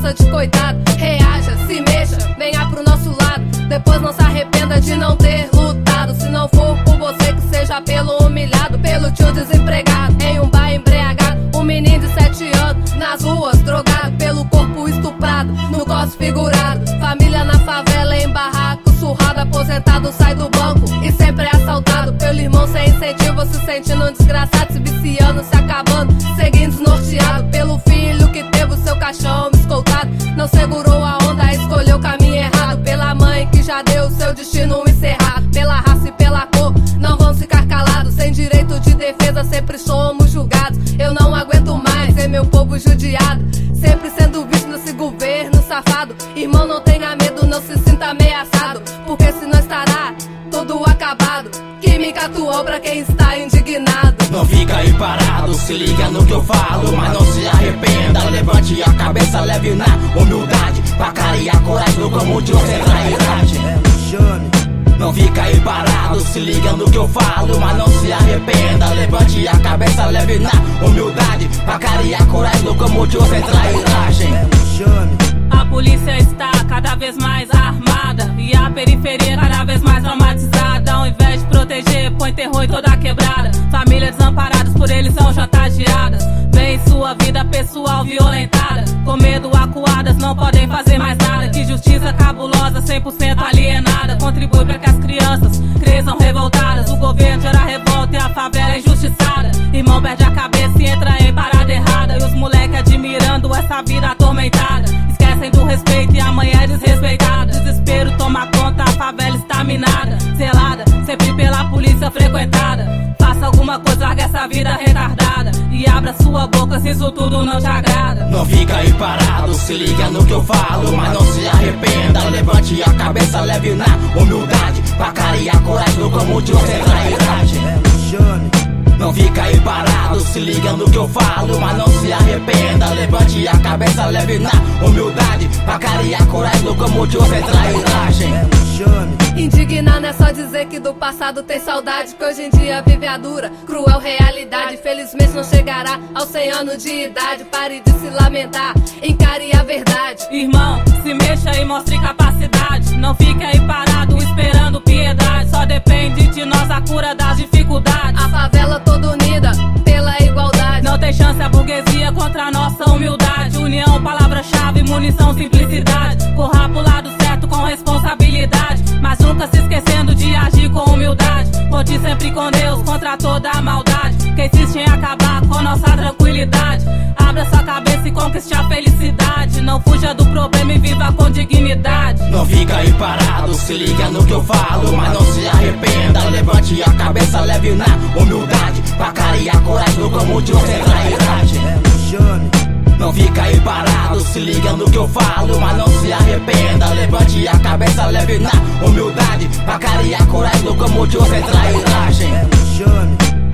faça de coitado. Reaja, se mexa, venha pro nosso lado. Depois não se arrependa de não ter lutado. Se não for por você, que seja pelo humilhado, pelo tio desempregado, em um bar embriagado, um menino de 7 anos, nas ruas drogado, pelo corpo estuprado, no cos figurado. Família na favela, em barraco, surrado, aposentado, sai do banco e sempre é assaltado. Pelo irmão sem incentivo, se sentindo um desgraçado, se viciando, se acabando, seguindo desnorteado. Pelo filho que teve o seu caixão escoltado, não segurou a onda, escolheu o caminho errado. Pela mãe que já deu o seu destino encerrado. Pela raça e pela cor, não vamos ficar calados. Sem direito de defesa, sempre somos julgados. Eu não aguento mais ver meu povo judiado, sempre sendo visto nesse governo safado. Irmão, não tenha medo, não se sinta ameaçado, porque senão estará tudo acabado. Química atual pra quem está indignado. Não fica aí parado, se liga no que eu falo, mas não se arrependa. Levante a cabeça, leve na humildade, pra clarear coragem como de outra trairagem. Não fica aí parado, se liga no que eu falo, mas não se arrependa. Levante a cabeça, leve na humildade, pra clarear coragem como de outra trairagem. A polícia está cada vez mais armada e a periferia cada vez mais traumatizada. Ao invés de proteger, põe terror em toda a quebrada. Famílias desamparadas por eles são chantageadas. Vem sua vida pessoal violentada, com medo acuadas, não podem fazer mais nada. Que justiça cabulosa, 100% alienada, contribui para que as crianças cresçam revoltadas. O governo gera revolta e a favela é injustiçada. Irmão perde a cabeça e entra em parada errada. E os moleques admirando essa vida atormentada, esquecem do respeito e amanhã é desrespeitada. Desespero toma conta, a favela está minada, selada, sempre pela polícia frequentada. Faça alguma coisa, larga essa vida retardada e abra sua boca se isso tudo não te agrada. Não fica aí parado, se liga no que eu falo, mas não se arrependa. Levante a cabeça, leve na humildade, pra clarear coragem como de outra trairagem. Não fica aí parado, se liga no que eu falo, mas não se arrependa. Levante a cabeça, leve na humildade, pra clarear coragem como de outra trairagem. Indignar não é só dizer que do passado tem saudade, que hoje em dia vive a dura, cruel realidade. Felizmente não chegará aos 100 anos de idade. Pare de se lamentar, encare a verdade. Irmão, se mexa e mostre capacidade. Não fique aí parado esperando piedade. Só depende de nós a cura das dificuldades. A favela toda unida pela igualdade. Não tem chance a burguesia contra a nossa humildade. União, palavra-chave, munição, simplicidade. Corra pro lado certo com responsabilidade, mas nunca se esquecendo de agir com humildade. Conte sempre com Deus contra toda a maldade, que insiste em acabar com nossa tranquilidade. Abra sua cabeça e conquiste a felicidade. Não fuja do problema e viva com dignidade. Não fica aí parado, se liga no que eu falo, mas não se arrependa. Levante a cabeça, leve na humildade, pra clarear coragem como de outra trairagem. Não fica aí parado, se liga no que eu falo, mas não se arrependa. Levante a cabeça, leve na humildade, pra clarear coragem como de outra trairagem.